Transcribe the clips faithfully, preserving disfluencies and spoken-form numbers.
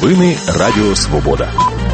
Новини Радіо Свобода.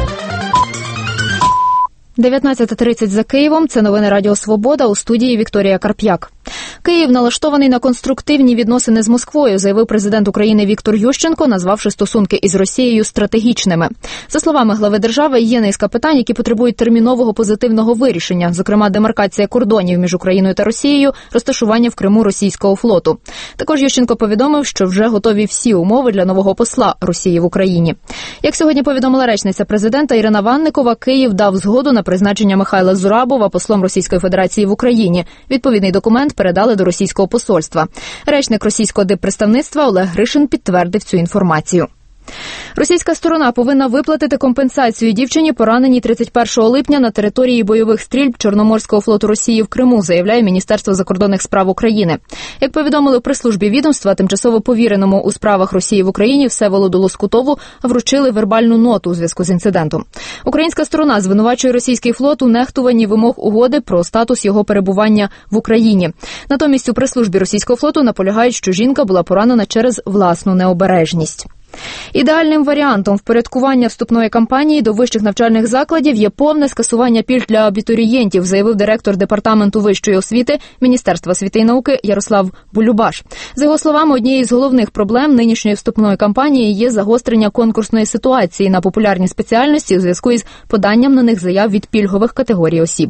дев'ятнадцята тридцять за Києвом. Це новини Радіо Свобода, у студії Вікторія Карп'як. Київ налаштований на конструктивні відносини з Москвою, заявив президент України Віктор Ющенко, назвавши стосунки із Росією стратегічними. За словами глави держави, є низка питань, які потребують термінового позитивного вирішення, зокрема демаркація кордонів між Україною та Росією, розташування в Криму російського флоту. Також Ющенко повідомив, що вже готові всі умови для нового посла Росії в Україні. Як сьогодні повідомила речниця президента Ірина Ванникова, Київ дав згоду на призначення Михайла Зурабова послом Російської Федерації в Україні. Відповідний документ передали до російського посольства. Речник російського диппредставництва Олег Гришин підтвердив цю інформацію. Російська сторона повинна виплатити компенсацію дівчині, пораненій тридцять першого липня на території бойових стрільб Чорноморського флоту Росії в Криму, заявляє Міністерство закордонних справ України. Як повідомили в прес-службі відомства, тимчасово повіреному у справах Росії в Україні Всеволоду Лоскутову вручили вербальну ноту у зв'язку з інцидентом. Українська сторона звинувачує російський флот у нехтуванні вимог угоди про статус його перебування в Україні. Натомість у прес-службі російського флоту наполягають, що жінка була поранена через власну необережність. Ідеальним варіантом впорядкування вступної кампанії до вищих навчальних закладів є повне скасування пільг для абітурієнтів, заявив директор Департаменту вищої освіти Міністерства освіти і науки Ярослав Булюбаш. За його словами, однією з головних проблем нинішньої вступної кампанії є загострення конкурсної ситуації на популярні спеціальності у зв'язку із поданням на них заяв від пільгових категорій осіб.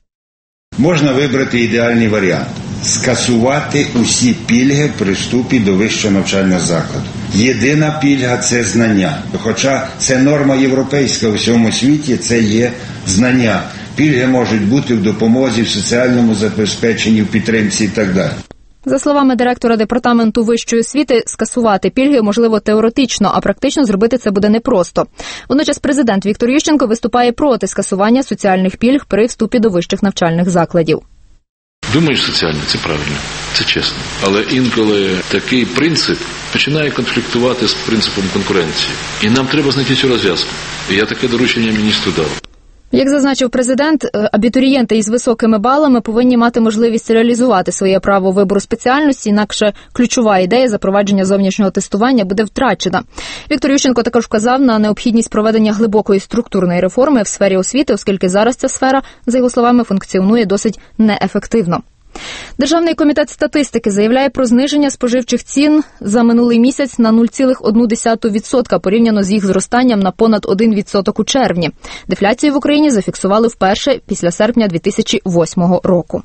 Можна вибрати ідеальний варіант – скасувати усі пільги при вступі до вищого навчального закладу. Єдина пільга – це знання. Хоча це норма європейська у всьому світі, це є знання. Пільги можуть бути в допомозі, в соціальному забезпеченні, в підтримці і так далі. За словами директора Департаменту вищої освіти, скасувати пільги можливо теоретично, а практично зробити це буде непросто. Водночас президент Віктор Ющенко виступає проти скасування соціальних пільг при вступі до вищих навчальних закладів. Думаю, соціально це правильно, це чесно. Але інколи такий принцип починає конфліктувати з принципом конкуренції. І нам треба знайти цю розв'язку. І я таке доручення міністру дав. Як зазначив президент, абітурієнти із високими балами повинні мати можливість реалізувати своє право вибору спеціальності, інакше ключова ідея запровадження зовнішнього тестування буде втрачена. Віктор Ющенко також вказав на необхідність проведення глибокої структурної реформи в сфері освіти, оскільки зараз ця сфера, за його словами, функціонує досить неефективно. Державний комітет статистики заявляє про зниження споживчих цін за минулий місяць на нуль цілих одну десяту відсотка порівняно з їх зростанням на понад один відсоток у червні. Дефляцію в Україні зафіксували вперше після серпня дві тисячі восьмого року.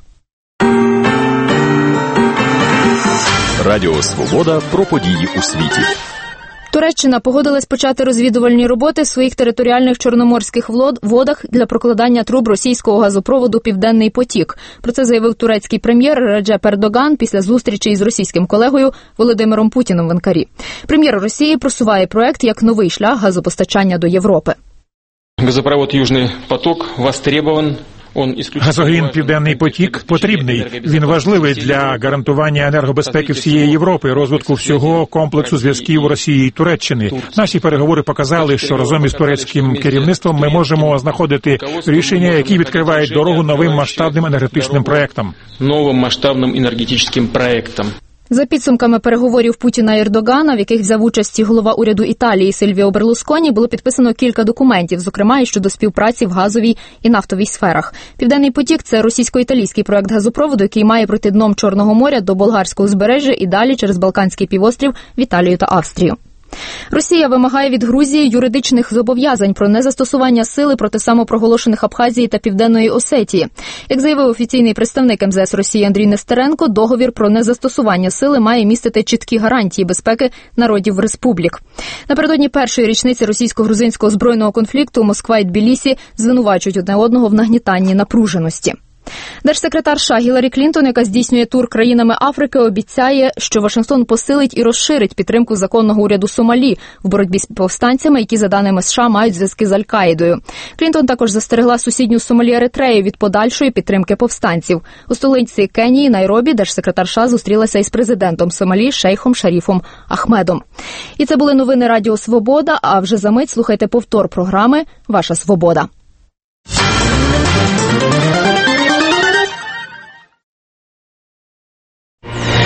Радіо Свобода про події у світі. Туреччина погодилась почати розвідувальні роботи в своїх територіальних чорноморських водах для прокладання труб російського газопроводу «Південний потік». Про це заявив турецький прем'єр Реджеп Ердоган після зустрічі із російським колегою Володимиром Путіним в Анкарі. Прем'єр Росії просуває проект як новий шлях газопостачання до Європи. Газопровод «Южний поток» востребован. Газогін «Південний потік» потрібний. Він важливий для гарантування енергобезпеки всієї Європи, розвитку всього комплексу зв'язків Росії і Туреччини. Наші переговори показали, що разом із турецьким керівництвом ми можемо знаходити рішення, які відкривають дорогу новим масштабним енергетичним проектам. Новим масштабним енергетичним проектам. За підсумками переговорів Путіна і Ердогана, в яких взяв участь голова уряду Італії Сильвіо Берлусконі, було підписано кілька документів, зокрема і щодо співпраці в газовій і нафтовій сферах. «Південний потік» – це російсько-італійський проект газопроводу, який має пройти дном Чорного моря до болгарського узбережжя і далі через Балканський півострів в Італію та Австрію. Росія вимагає від Грузії юридичних зобов'язань про незастосування сили проти самопроголошених Абхазії та Південної Осетії. Як заявив офіційний представник ем зе ес Росії Андрій Нестеренко, договір про незастосування сили має містити чіткі гарантії безпеки народів республік. Напередодні першої річниці російсько-грузинського збройного конфлікту Москва і Тбілісі звинувачують одне одного в нагнітанні напруженості. Держсекретар США Гіларі Клінтон, яка здійснює тур країнами Африки, обіцяє, що Вашингтон посилить і розширить підтримку законного уряду Сомалі в боротьбі з повстанцями, які, за даними США, мають зв'язки з Аль-Каїдою. Клінтон також застерегла сусідню Сомалі Еритрею від подальшої підтримки повстанців. У столиці Кенії, Найробі, держсекретар США зустрілася із президентом Сомалі Шейхом Шаріфом Ахмедом. І це були новини Радіо Свобода, а вже за мить слухайте повтор програми «Ваша свобода».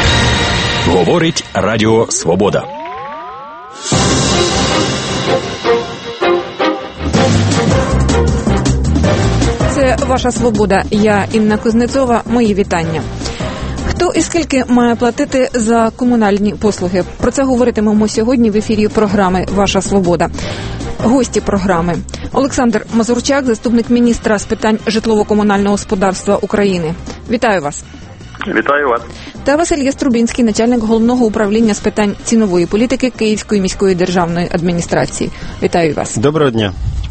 Говорить Радіо Свобода. Це «Ваша свобода». Я Інна Кузнецова. Мої вітання. Хто і скільки має платити за комунальні послуги? Про це говоритимемо сьогодні в ефірі програми «Ваша свобода». Гості програми: Олександр Мазурчак, заступник міністра з питань житлово-комунального господарства України. Вітаю вас. Вітаю вас. Та Василь Яструбінський, начальник головного управління з питань цінової політики Київської міської державної адміністрації. Вітаю вас. Доброго дня.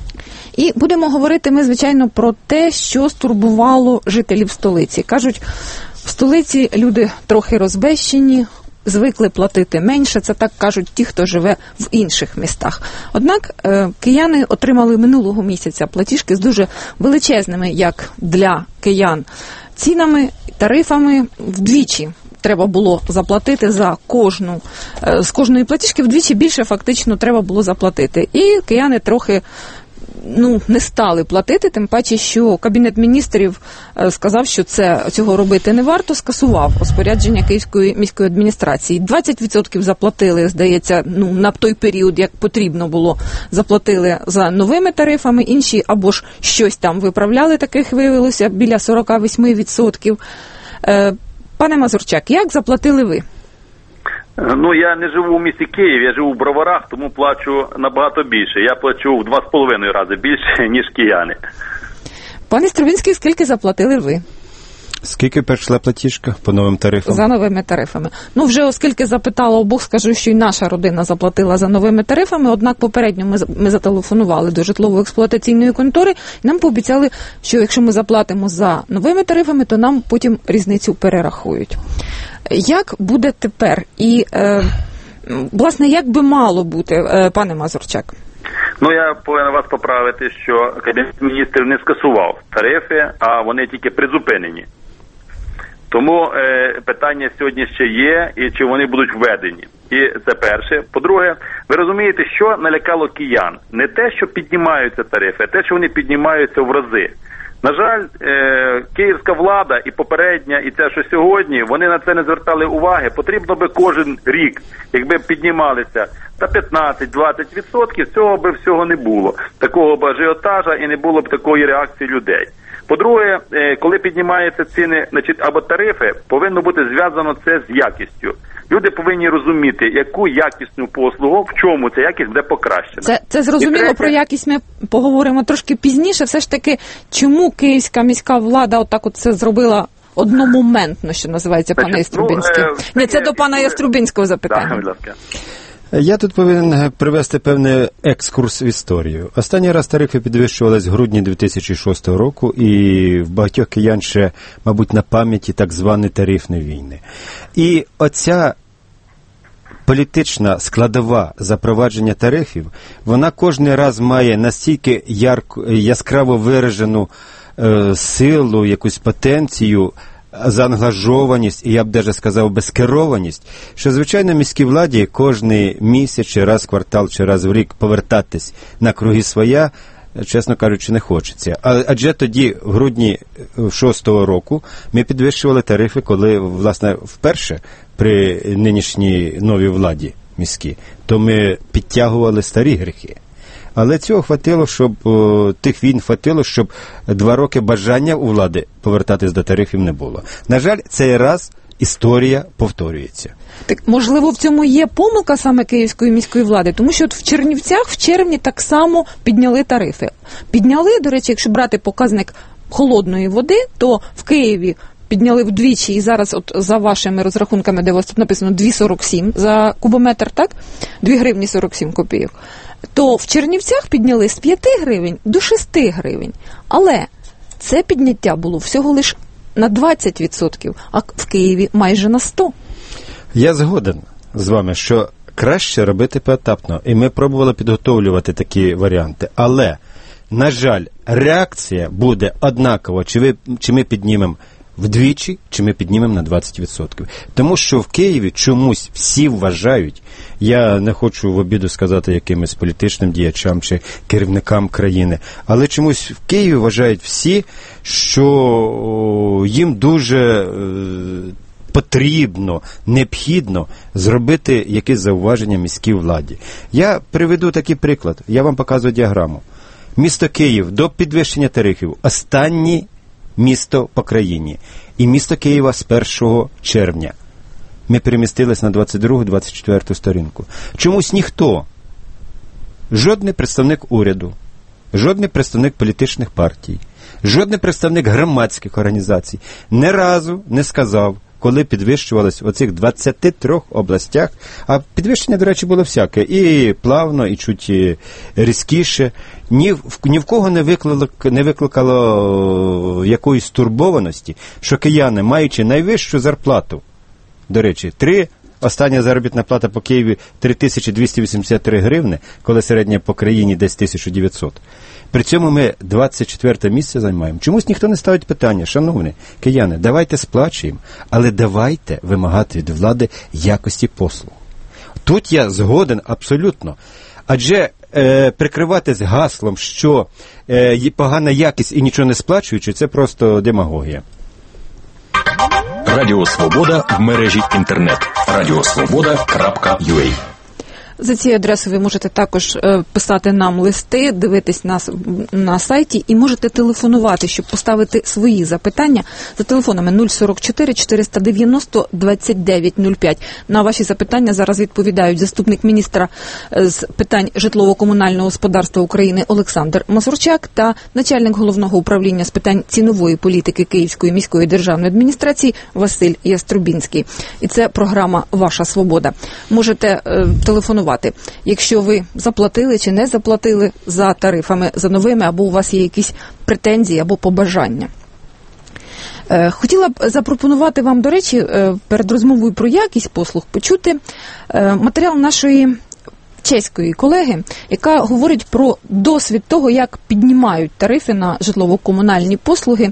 І будемо говорити ми, звичайно, про те, що стурбувало жителів столиці. Кажуть, в столиці люди трохи розбещені, звикли платити менше, це так кажуть ті, хто живе в інших містах. Однак кияни отримали минулого місяця платіжки з дуже величезними, як для киян, цінами, тарифами вдвічі. Треба було заплатити за кожну, з кожної платіжки вдвічі більше фактично треба було заплатити. І кияни трохи ну, не стали платити, тим паче, що Кабінет міністрів сказав, що це, цього робити не варто, скасував розпорядження Київської міської адміністрації. двадцять відсотків заплатили, здається, ну, на той період, як потрібно було, заплатили за новими тарифами, інші або ж щось там виправляли, таких виявилося біля сорок вісім відсотків. Пане Мазурчак, як заплатили ви? Ну, я не живу в місті Київ, я живу в Броварах, тому плачу набагато більше. Я плачу в два з половиною рази більше, ніж кияни. Пане Струбінський, скільки заплатили ви? Скільки прийшла платіжка по новим тарифам? За новими тарифами. Ну, вже оскільки запитала обох, скажу, що і наша родина заплатила за новими тарифами, однак попередньо ми, ми зателефонували до житлово-експлуатаційної контори, і нам пообіцяли, що якщо ми заплатимо за новими тарифами, то нам потім різницю перерахують. Як буде тепер? І, е, власне, як би мало бути, е, пане Мазурчак? Ну, я повинен вас поправити, що Кабінет міністрів не скасував тарифи, а вони тільки призупинені. Тому е, питання сьогодні ще є, і чи вони будуть введені. І це перше. По-друге, ви розумієте, що налякало киян? Не те, що піднімаються тарифи, а те, що вони піднімаються в рази. На жаль, е, київська влада і попередня, і те, що сьогодні, вони на це не звертали уваги. Потрібно би кожен рік, якби піднімалися та п'ятнадцять-двадцять відсотків, цього би всього не було. Такого б ажіотажа і не було б такої реакції людей. По-друге, е, коли піднімаються ціни, значить, або тарифи, повинно бути зв'язано це з якістю. Люди повинні розуміти, яку якісну послугу, в чому ця якість буде покращена. Це, це зрозуміло, третє... про якість ми поговоримо трошки пізніше. Все ж таки, чому київська міська влада отак от це зробила одномоментно, що називається, значить, пане Яструбінський? Ну, е, Не, це до пана Яструбінського запитання. Так, будь ласка. Я тут повинен привести певний екскурс в історію. Останній раз тарифи підвищувались в грудні дві тисячі шостого року, і в багатьох киян ще, мабуть, на пам'яті так звані тарифні війни. І оця політична складова запровадження тарифів, вона кожен раз має настільки ярко, яскраво виражену е, силу, якусь потенцію, заангажованість, і я б даже сказав безкерованість, що, звичайно, міській владі кожний місяць, чи раз в квартал, чи раз в рік повертатись на круги своя, чесно кажучи, не хочеться. Адже тоді, в грудні шостого року, ми підвищували тарифи, коли, власне, вперше при нинішній новій владі міській, то ми підтягували старі гріхи. Але цього хватило, щоб о, тих війн хватило, щоб два роки бажання у влади повертатись до тарифів не було. На жаль, цей раз історія повторюється. Так, можливо, в цьому є помилка саме Київської міської влади, тому що от в Чернівцях в червні так само підняли тарифи. Підняли, до речі, якщо брати показник холодної води, то в Києві підняли вдвічі, і зараз от за вашими розрахунками, де у вас тут написано дві сорок сім за кубометр, так? дві гривні сорок сім копійок. То в Чернівцях підняли з п'яти гривень до шести гривень. Але це підняття було всього лише на двадцять відсотків, а в Києві майже на сто відсотків. Я згоден з вами, що краще робити поетапно. І ми пробували підготовлювати такі варіанти. Але, на жаль, реакція буде однакова, чи, ви, чи ми піднімемо вдвічі, чи ми піднімемо на двадцять відсотків. Тому що в Києві чомусь всі вважають, я не хочу в обіду сказати якимось політичним діячам чи керівникам країни, але чомусь в Києві вважають всі, що їм дуже е, потрібно, необхідно зробити якесь зауваження міській владі. Я приведу такий приклад. Я вам показую діаграму. Місто Київ до підвищення тарифів останнє місто по країні. І місто Києва з першого червня. Ми перемістились на двадцять другу - двадцять четверту сторінку. Чомусь ніхто, жодний представник уряду, жодний представник політичних партій, жодний представник громадських організацій ні разу не сказав, коли підвищувалось в оцих двадцяти трьох областях, а підвищення, до речі, було всяке, і плавно, і чуть різкіше, ні в, ні в кого не викликало, не викликало якоїсь турбованості, що кияни, маючи найвищу зарплату, до речі, три, остання заробітна плата по Києві три тисячі двісті вісімдесят три гривни, коли середня по країні десь тисяча дев'ятсот. При цьому ми двадцять четверте місце займаємо. Чомусь ніхто не ставить питання, шановні кияни, давайте сплачуємо, але давайте вимагати від влади якості послуг. Тут я згоден абсолютно. Адже е, прикриватись гаслом, що е, є погана якість і нічого не сплачуючи, це просто демагогія. Радіо Свобода в мережі інтернет. радіосвобода крапка ю а. За цією адресою ви можете також е, писати нам листи, дивитись нас на сайті і можете телефонувати, щоб поставити свої запитання за телефонами нуль сорок чотири чотириста дев'яносто двадцять дев'ять нуль п'ять. На ваші запитання зараз відповідають заступник міністра з питань житлово-комунального господарства України Олександр Мазурчак та начальник головного управління з питань цінової політики Київської міської державної адміністрації Василь Яструбінський. І це програма «Ваша свобода». Можете е, телефонувати, якщо ви заплатили чи не заплатили за тарифами, за новими, або у вас є якісь претензії або побажання. Хотіла б запропонувати вам, до речі, перед розмовою про якість послуг почути матеріал нашої чеської колеги, яка говорить про досвід того, як піднімають тарифи на житлово-комунальні послуги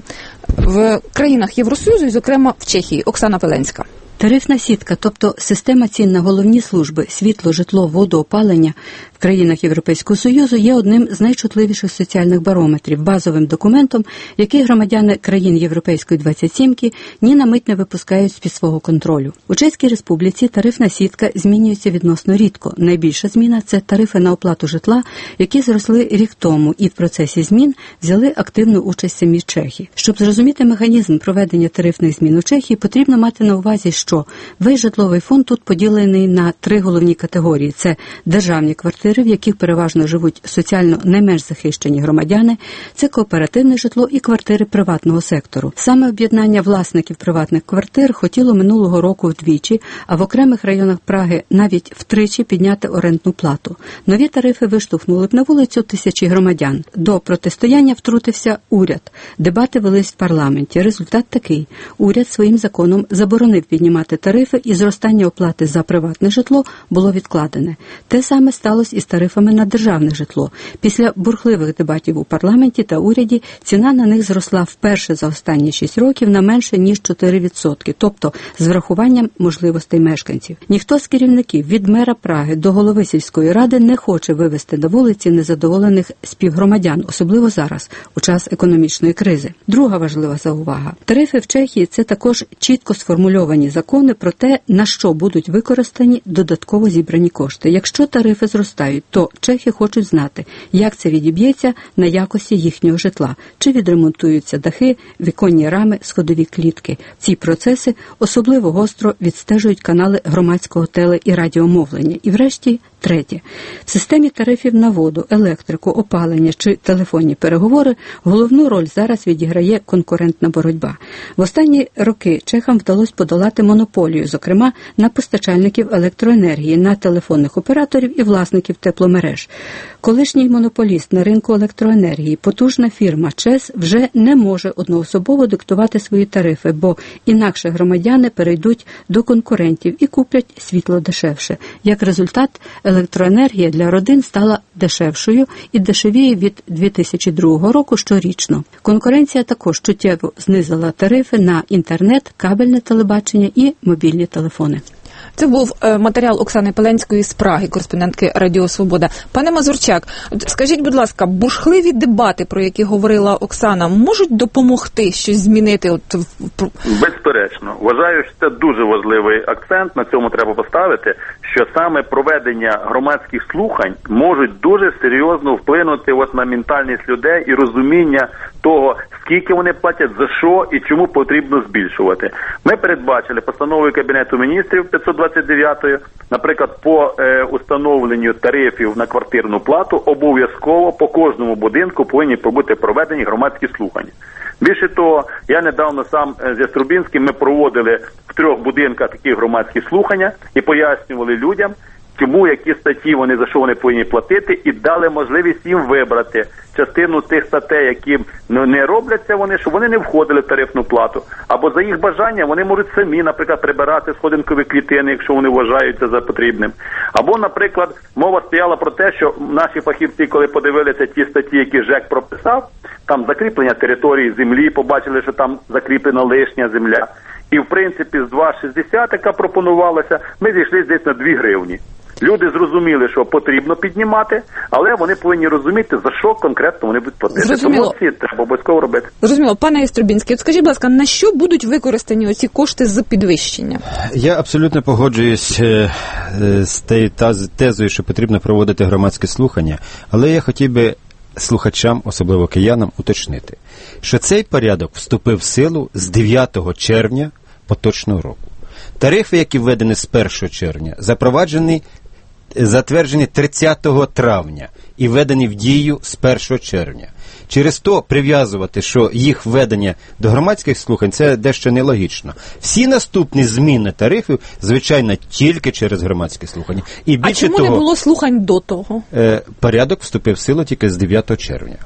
в країнах Євросоюзу, і, зокрема, в Чехії. Оксана Веленська. Тарифна сітка, тобто система цін на головні служби – світло, житло, воду, опалення – в країнах Європейського Союзу є одним з найчутливіших соціальних барометрів, базовим документом, який громадяни країн Європейської двадцять сімки ні на мить не випускають з-під свого контролю. У Чеській Республіці тарифна сітка змінюється відносно рідко. Найбільша зміна – це тарифи на оплату житла, які зросли рік тому і в процесі змін взяли активну участь самі чехи. Щоб зрозуміти механізм проведення тарифних змін у Чехії, потрібно мати на увазі, що весь житловий фонд тут поділений на три головні категорії. Це державні квартири, в яких переважно живуть соціально найменш захищені громадяни, це кооперативне житло і квартири приватного сектору. Саме об'єднання власників приватних квартир хотіло минулого року вдвічі, а в окремих районах Праги навіть втричі підняти орендну плату. Нові тарифи виштовхнули б на вулицю тисячі громадян. До протистояння втрутився уряд. Дебати велись в парламенті. Результат такий. Уряд своїм законом заборонив піднімати тарифи, і зростання оплати за приватне житло було відкладене. Те саме сталося і з тарифами на державне житло. Після бурхливих дебатів у парламенті та уряді ціна на них зросла вперше за останні шість років на менше, ніж чотири відсотки, тобто з врахуванням можливостей мешканців. Ніхто з керівників від мера Праги до голови сільської ради не хоче вивести на вулиці незадоволених співгромадян, особливо зараз, у час економічної кризи. Друга важлива заувага. Тарифи в Чехії – це також чітко сформульовані закони про те, на що будуть використані додатково зібрані кошти. Якщо тарифи зростають, то чехи хочуть знати, як це відіб'ється на якості їхнього житла, чи відремонтуються дахи, віконні рами, сходові клітки. Ці процеси особливо гостро відстежують канали громадського теле- і радіомовлення. І врешті, третє. В системі тарифів на воду, електрику, опалення чи телефонні переговори головну роль зараз відіграє конкурентна боротьба. В останні роки чехам вдалося подолати монополію, зокрема на постачальників електроенергії, на телефонних операторів і власників тепломереж. Колишній монополіст на ринку електроенергії, потужна фірма ЧЕС, вже не може одноособово диктувати свої тарифи, бо інакше громадяни перейдуть до конкурентів і куплять світло дешевше. Як результат, електроенергія для родин стала дешевшою і дешевіє від дві тисячі другого року щорічно. Конкуренція також чуттєво знизила тарифи на інтернет, кабельне телебачення і мобільні телефони. Це був е, матеріал Оксани Пеленської з Праги, кореспондентки Радіо Свобода. Пане Мазурчак, скажіть, будь ласка, бурхливі дебати, про які говорила Оксана, можуть допомогти щось змінити? От... Безперечно. Вважаю, що це дуже важливий акцент, на цьому треба поставити, що саме проведення громадських слухань можуть дуже серйозно вплинути от на ментальність людей і розуміння того, скільки вони платять, за що і чому потрібно збільшувати. Ми передбачили постановою Кабінету міністрів п'ятсот двадцять дев'ятою, наприклад, по е, установленню тарифів на квартирну плату обов'язково по кожному будинку повинні бути проведені громадські слухання. Більше того, я недавно сам з Яструбинським, ми проводили в трьох будинках такі громадські слухання і пояснювали людям, чому, які статті вони, за що вони повинні платити, і дали можливість їм вибрати частину тих статей, які не робляться вони, щоб вони не входили в тарифну плату. Або за їх бажання вони можуть самі, наприклад, прибирати сходинкові клітини, якщо вони вважаються за потрібним. Або, наприклад, мова стояла про те, що наші фахівці, коли подивилися ті статті, які ЖЕК прописав, там закріплення території землі, побачили, що там закріплена лишня земля. І, в принципі, з два шістдесят, яка пропонувалася, ми зійшли десь на дві гривні. Люди зрозуміли, що потрібно піднімати, але вони повинні розуміти, за що конкретно вони будуть платити. Зрозуміло. Тому ці треба обов'язково робити. Зрозуміло. Пане Яструбінський, от скажіть, будь ласка, на що будуть використані оці кошти з підвищення? Я абсолютно погоджуюсь з тією тезою, що потрібно проводити громадське слухання, але я хотів би слухачам, особливо киянам, уточнити, що цей порядок вступив в силу з дев'ятого червня поточного року. Тарифи, які введені з першого червня, запроваджені, затверджені тридцятого травня і введені в дію з першого червня. Через то прив'язувати, що їх введення до громадських слухань, це дещо нелогічно. Всі наступні зміни тарифів, звичайно, тільки через громадські слухання. І більше а чому того, не було слухань до того? Е, порядок вступив в силу тільки з дев'ятого червня.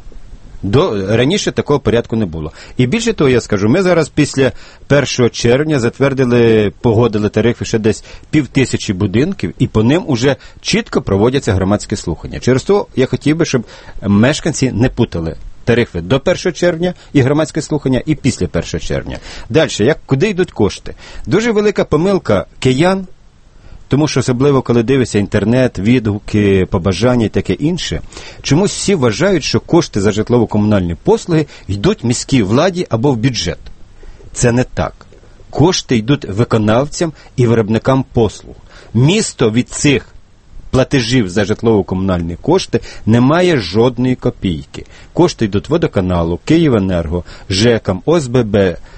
До, раніше такого порядку не було. І більше того, я скажу, ми зараз після першого червня затвердили, погодили тарифи ще десь пів тисячі будинків, і по ним уже чітко проводяться громадські слухання. Через то я хотів би, щоб мешканці не путали тарифи до першого червня і громадське слухання, і після першого червня. Далі, як, куди йдуть кошти? Дуже велика помилка киян, тому що особливо, коли дивишся інтернет, відгуки, побажання і таке інше, чомусь всі вважають, що кошти за житлово-комунальні послуги йдуть міській владі або в бюджет. Це не так. Кошти йдуть виконавцям і виробникам послуг. Місто від цих платежів за житлово-комунальні кошти не має жодної копійки. Кошти йдуть водоканалу, Київенерго, ЖЕКам, ОСББ,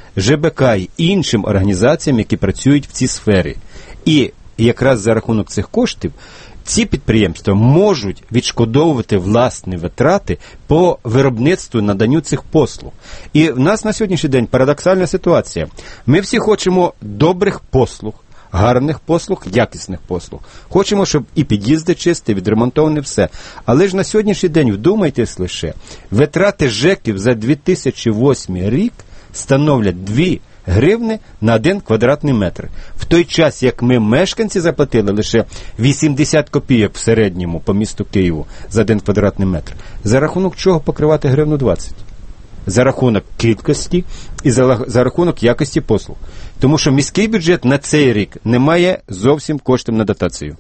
ЖБК і іншим організаціям, які працюють в цій сфері. І І якраз за рахунок цих коштів ці підприємства можуть відшкодовувати власні витрати по виробництву, наданню цих послуг. І в нас на сьогоднішній день парадоксальна ситуація. Ми всі хочемо добрих послуг, гарних послуг, якісних послуг. Хочемо, щоб і під'їзди чисті, відремонтовані, все. Але ж на сьогоднішній день, вдумайтесь лише, витрати ЖЕКів за дві тисячі восьмий рік становлять дві гривни на один квадратний метр. В той час, як ми, мешканці, заплатили лише вісімдесят копійок в середньому по місту Києву за один квадратний метр. За рахунок чого покривати гривну двадцять? За рахунок кількості і за, за рахунок якості послуг. Тому що міський бюджет на цей рік не має зовсім коштів на дотацію.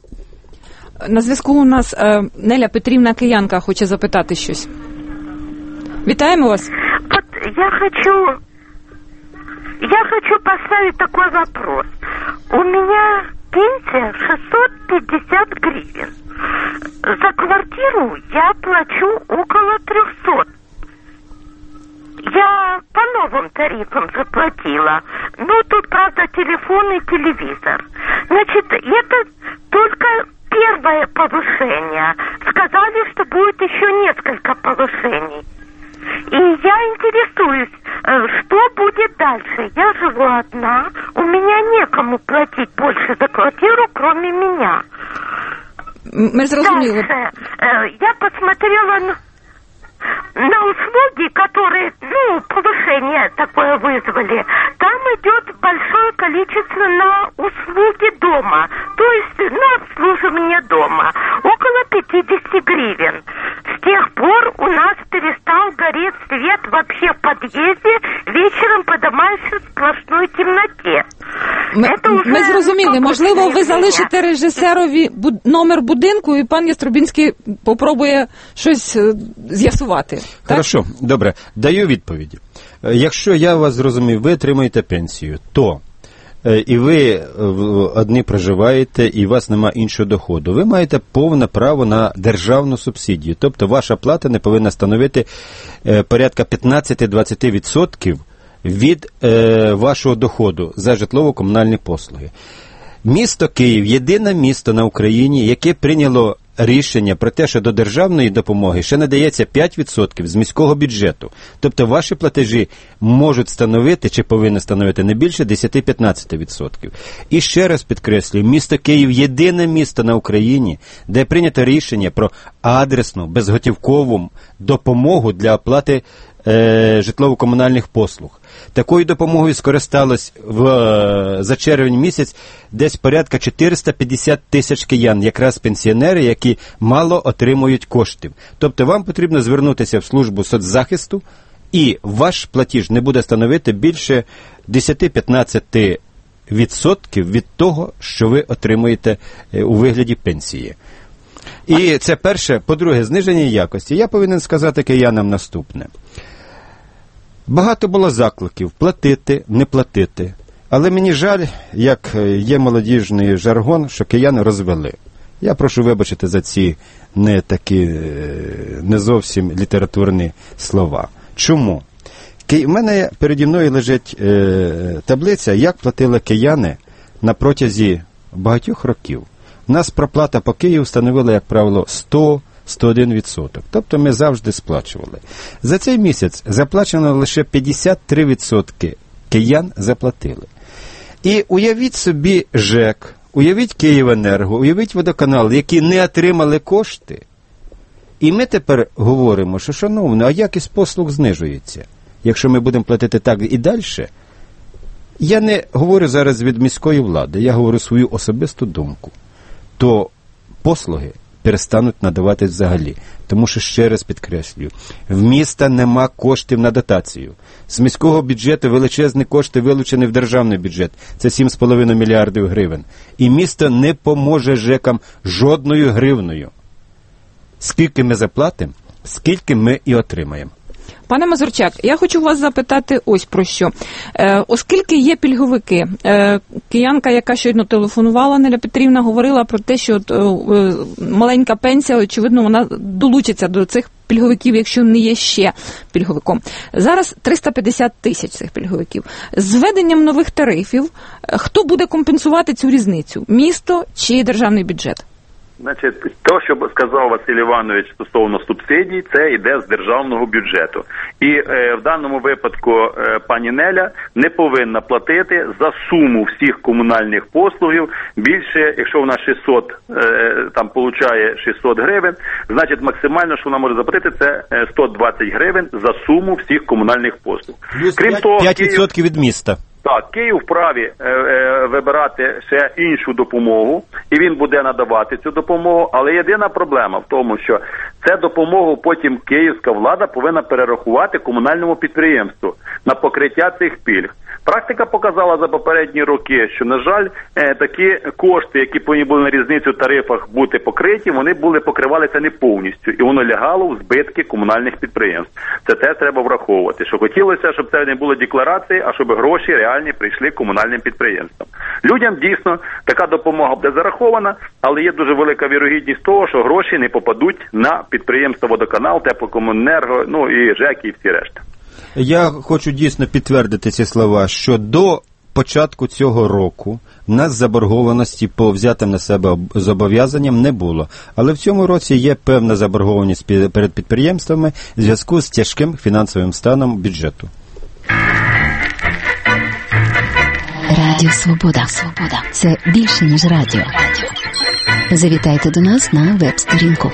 На зв'язку у нас е, Неля Петрівна, киянка, хоче запитати щось. Вітаємо вас. От я хочу... Я хочу поставить такой вопрос. У меня пенсия шестьсот пятьдесят гривен. За квартиру я плачу около трехсот. Я по новым тарифам заплатила. Ну, тут, правда, телефон и телевизор. Значит, это только первое повышение. Сказали, что будет еще несколько повышений. И я интересуюсь, что будет дальше. Я живу одна, у меня некому платить больше за квартиру, кроме меня. Мы зрозумели. Дальше, я посмотрела на, на услуги, которые, ну, повышение такое вызвали. Там идет большое количество на услуги дома, то есть на обслуживание дома, около пятьдесят гривен. С тех пор у нас перестал гореть свет вообще в подъезде, вечером поднимаешься в сплошной темноте. Мы, Это уже мы зрозуміли. Можливо, ви залишите режисерові буд- номер будинку, і пан Яструбінський попробує щось е, з'ясувати. Так? Хорошо, добре. Даю відповіді. Е, Якщо я вас зрозумів, ви отримуєте пенсію, то е, і ви е, в- одні проживаєте, і у вас немає іншого доходу, ви маєте повне право на державну субсидію. Тобто ваша плата не повинна становити е, порядка п'ятнадцять-двадцять відсотків від е, вашого доходу за житлово-комунальні послуги. Місто Київ – єдине місто на Україні, яке прийняло рішення про те, що до державної допомоги ще надається п'ять відсотків з міського бюджету. Тобто ваші платежі можуть становити, чи повинні становити не більше десять-п'ятнадцять відсотків. І ще раз підкреслюю, місто Київ – єдине місто на Україні, де прийнято рішення про адресну, безготівкову допомогу для оплати е, житлово-комунальних послуг. Такою допомогою скористалось в, за червень місяць десь порядка чотириста п'ятдесят тисяч киян, якраз пенсіонери, які мало отримують коштів. Тобто вам потрібно звернутися в службу соцзахисту, і ваш платіж не буде становити більше десять-п'ятнадцять відсотків від того, що ви отримуєте у вигляді пенсії. І це перше. По-друге, зниження якості. Я повинен сказати киянам наступне. Багато було закликів платити, не платити. Але мені жаль, як є молодіжний жаргон, що кияни розвели. Я прошу вибачити за ці не такі, не зовсім літературні слова. Чому? В мене переді мною лежить е, таблиця, як платили кияни на протязі багатьох років. У нас проплата по Києву становила, як правило, сто - сто один відсоток. Тобто ми завжди сплачували. За цей місяць заплачено лише п'ятдесят три відсотки киян заплатили. І уявіть собі ЖЕК, уявіть Київенерго, уявіть водоканал, які не отримали кошти. І ми тепер говоримо, що, шановно, а якість послуг знижується. Якщо ми будемо платити так і далі, я не говорю зараз від міської влади, я говорю свою особисту думку, то послуги перестануть надавати взагалі. Тому що, ще раз підкреслюю, в міста нема коштів на дотацію. З міського бюджету величезні кошти вилучені в державний бюджет. Це сім з половиною мільярдів гривень. І місто не поможе ЖЕКам жодною гривною. Скільки ми заплатимо, скільки ми і отримаємо. Пане Мазурчак, я хочу вас запитати ось про що. Е, оскільки є пільговики, е, киянка, яка щойно телефонувала, Неля Петрівна, говорила про те, що е, е, маленька пенсія, очевидно, вона долучиться до цих пільговиків, якщо не є ще пільговиком. Зараз триста п'ятдесят тисяч цих пільговиків. З введенням нових тарифів, хто буде компенсувати цю різницю? Місто чи державний бюджет? Значить, те, що сказав Василь Іванович стосовно субсидій, це йде з державного бюджету. І е, в даному випадку е, пані Неля не повинна платити за суму всіх комунальних послугів більше, якщо вона шістсот, е, там, получає шістсот гривень, значить максимально, що вона може заплатити, це сто двадцять гривень за суму всіх комунальних послуг. Плюс Крім п'ять, того, п'ять відсотків від міста. Так, Київ вправі е, е, вибирати ще іншу допомогу, і він буде надавати цю допомогу, але єдина проблема в тому, що цю допомогу потім київська влада повинна перерахувати комунальному підприємству на покриття цих пільг. Практика показала за попередні роки, що, на жаль, е, такі кошти, які повинні були на різницю в тарифах бути покриті, вони були покривалися не повністю, і воно лягало в збитки комунальних підприємств. Це теж треба враховувати, що хотілося, щоб це не було декларації, а щоб гроші реальні прийшли комунальним підприємствам. Людям дійсно така допомога буде зарахована, але є дуже велика вірогідність того, що гроші не попадуть на підприємства Водоканал, Теплокомуненерго, ну і ЖЕК і всі решта. Я хочу дійсно підтвердити ці слова, що до початку цього року в нас заборгованості по взятим на себе зобов'язанням не було. Але в цьому році є певна заборгованість перед підприємствами в зв'язку з тяжким фінансовим станом бюджету. Радіо Свобода. Свобода. Це більше, ніж радіо. Завітайте до нас на веб-сторінку.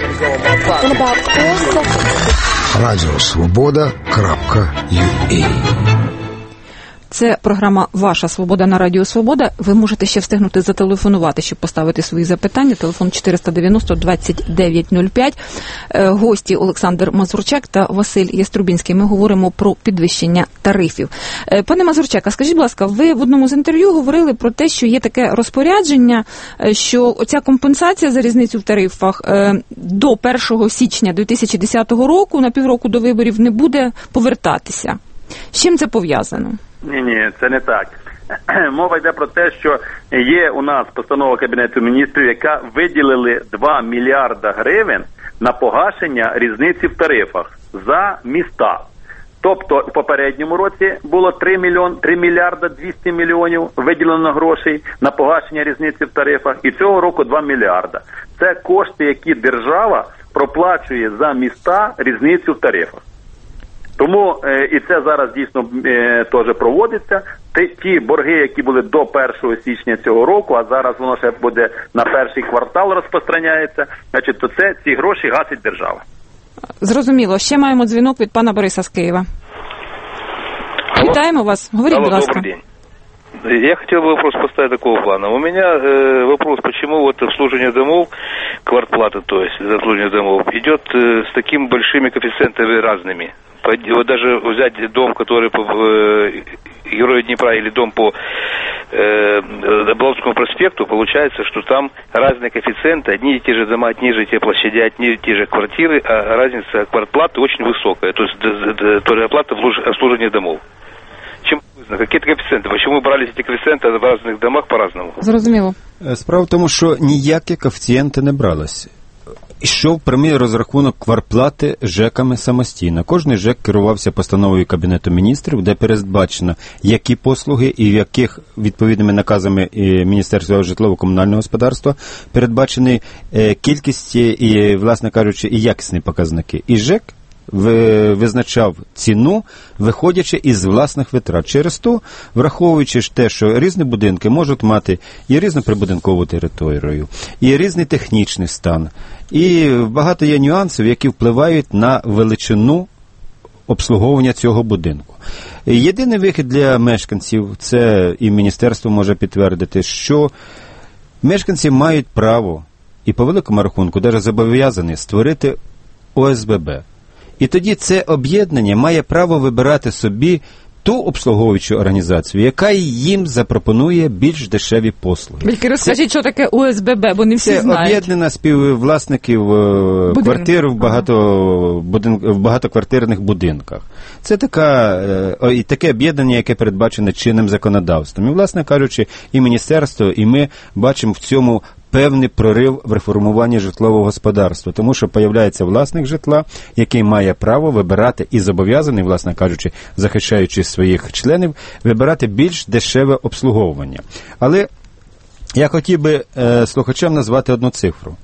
радіо свобода крапка ю а Це програма «Ваша свобода» на Радіо Свобода. Ви можете ще встигнути зателефонувати, щоб поставити свої запитання. Телефон чотириста дев'яносто двадцять дев'ять нуль п'ять. Гості Олександр Мазурчак та Василь Яструбінський. Ми говоримо про підвищення тарифів. Пане Мазурчак, а скажіть, будь ласка, ви в одному з інтерв'ю говорили про те, що є таке розпорядження, що оця компенсація за різницю в тарифах до першого січня дві тисячі десятого року, на півроку до виборів, не буде повертатися. З чим це пов'язано? Ні-ні, це не так. Мова йде про те, що є у нас постанова Кабінету міністрів, яка виділили два мільярда гривень на погашення різниці в тарифах за міста. Тобто в попередньому році було три мільярда двісті мільйонів виділено грошей на погашення різниці в тарифах, і цього року два мільярда. Це кошти, які держава проплачує за міста різницю в тарифах. Тому е, і це зараз дійсно е, теж проводиться. Ті, ті борги, які були до першого січня цього року, а зараз воно ще буде на перший квартал розпространяється, значить, то це ці гроші гасить держава. Зрозуміло. Ще маємо дзвінок від пана Бориса з Києва. Алло. Вітаємо вас. Говоріть, будь ласка. Добрый день. Я хотел бы вопрос поставить такого плана. У меня э, вопрос, почему вот обслуживание домов, квартплата, то есть за обслуживание домов, идет э, с такими большими коэффициентами разными. Вот даже взять дом, который по э, Героя Днепра или дом по э, Болотскому проспекту, получается, что там разные коэффициенты, одни и те же дома, одни и те площади, одни и те же квартиры, а разница квартплаты очень высокая, то есть оплата обслуживания домов. Чем какие-то коэффициенты? Почему брались эти коэффициенты в разных домах по-разному? Зрозуміло. Справа в тому, що ніякі коефіцієнти не бралися. Йшов прямий розрахунок квартплати ЖЕКами самостійно. Кожний ЖЕК керувався постановою Кабінету міністрів, де передбачено, які послуги і в яких відповідними наказами Міністерства житлово-комунального господарства передбачені кількісті і, власне кажучи, і якісні показники. І ЖЕК визначав ціну, виходячи із власних витрат. Через то, враховуючи те, що різні будинки можуть мати і різну прибудинкову територію, і різний технічний стан, і багато є нюансів, які впливають на величину обслуговування цього будинку. Єдиний вихід для мешканців, це і міністерство може підтвердити, що мешканці мають право, і по великому рахунку, навіть зобов'язані створити О С Б Б. І тоді це об'єднання має право вибирати собі ту обслуговуючу організацію, яка їм запропонує більш дешеві послуги. Тільки розкажіть, що таке О С Б Б, бо не всі це знають. Це об'єднана співвласників Будинок. квартир в, багато, будин, в багатоквартирних будинках. Це така, і таке об'єднання, яке передбачене чинним законодавством. І, власне кажучи, і міністерство, і ми бачимо в цьому певний прорив в реформуванні житлового господарства, тому що появляється власник житла, який має право вибирати і зобов'язаний, власне кажучи, захищаючи своїх членів, вибирати більш дешеве обслуговування. Але я хотів би е, слухачам назвати одну цифру.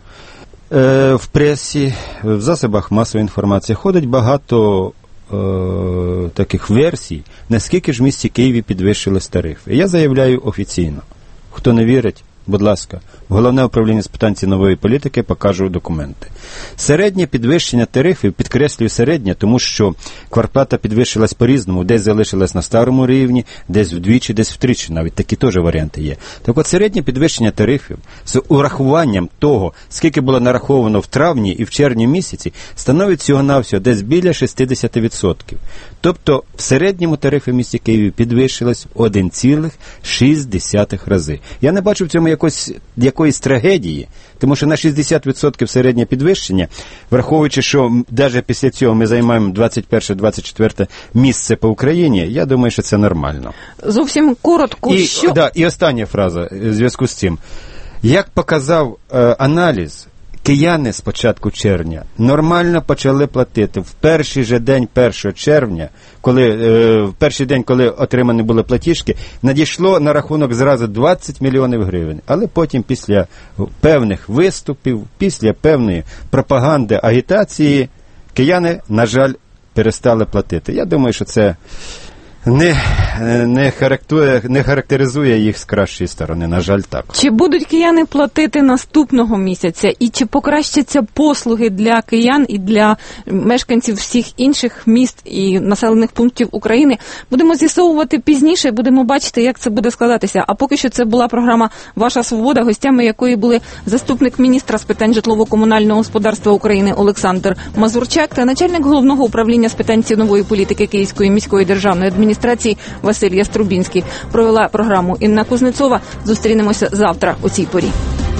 Е, в пресі, в засобах масової інформації ходить багато е, таких версій, наскільки ж в місті Києві підвищились тарифи. Я заявляю офіційно. Хто не вірить, будь ласка, Головне управління з питань цінової політики, покажу документи. Середнє підвищення тарифів, підкреслюю середнє, тому що квартплата підвищилась по-різному, десь залишилась на старому рівні, десь вдвічі, десь втричі, навіть такі теж варіанти є. Так от середнє підвищення тарифів з урахуванням того, скільки було нараховано в травні і в червні місяці, становить всього-навсього десь біля шістдесят відсотків. Тобто в середньому тарифи в місті Києві підвищились в один цілих шість десятих рази. Я не бачу в цьому якось, якоїсь трагедії, тому що на шістдесят відсотків середнє підвищення, враховуючи, що навіть після цього ми займаємо двадцять перше - двадцять четверте місце по Україні, я думаю, що це нормально. Зовсім коротко. І, що... да, і остання фраза в зв'язку з цим. Як показав е, аналіз, кияни з початку червня нормально почали платити. В перший же день першого червня, коли, е, в перший день, коли отримані були платіжки, надійшло на рахунок зразу двадцять мільйонів гривень. Але потім після певних виступів, після певної пропаганди, агітації, кияни, на жаль, перестали платити. Я думаю, що це не, не, характеризує, не характеризує їх з кращої сторони, на жаль, так. Чи будуть кияни платити наступного місяця? І чи покращаться послуги для киян і для мешканців всіх інших міст і населених пунктів України? Будемо з'ясовувати пізніше, будемо бачити, як це буде складатися. А поки що це була програма «Ваша свобода», гостями якої були заступник міністра з питань житлово-комунального господарства України Олександр Мазурчак та начальник головного управління з питань цінової політики Київської міської державної адміністрації Василь Яструбінський. Провела програму Інна Кузнецова. Зустрінемося завтра у цій порі.